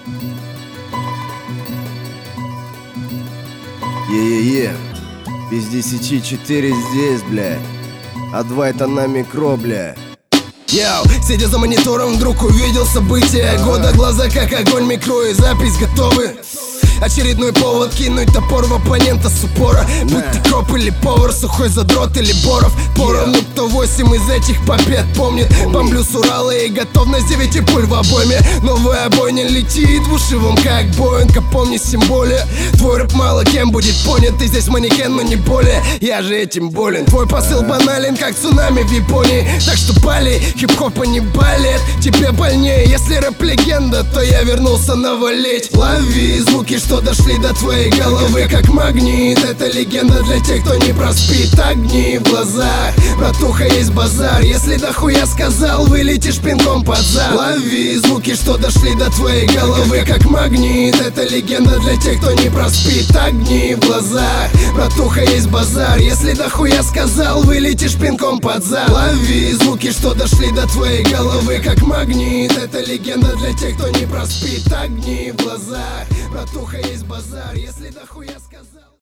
Е-е-е, без 10-4 здесь, бля, а 2 это на микро, бля. Яу, сидя за монитором, вдруг увидел события года. Глаза как огонь, микро и запись готовы. Очередной повод кинуть топор в оппонента с упора. Будь ты кроп или повар, сухой задрот или Боров. Поровну кто 8 из этих побед помнит. Бомблю с Урала и готов на 9 пуль в обойме. Новая бойня летит в уши вам как Боинг. А помни тем более, твой рэп мало кем будет понят. Ты здесь манекен, но не более, я же этим болен. Твой посыл банален, как цунами в Японии. Так что пали, хип-хопа не балет. Тебе больнее, если рэп легенда, то я вернулся навалить. Лови звуки, что дошли до твоей головы как магнит. Это легенда для тех, кто не проспит. Огни в глазах, братуха, есть базар. Если дохуя сказал, вылетишь пинком под зад. Лови звуки, что дошли до твоей головы как магнит. Это легенда для тех, кто не проспит. Огни в глазах, братуха, есть базар. Если дохуя сказал, вылетишь пинком под зад. Лови звуки, что дошли до твоей головы как магнит. Это легенда для тех, кто не проспит. Огни в глазах, братуха, есть базар. Если дохуя сказал.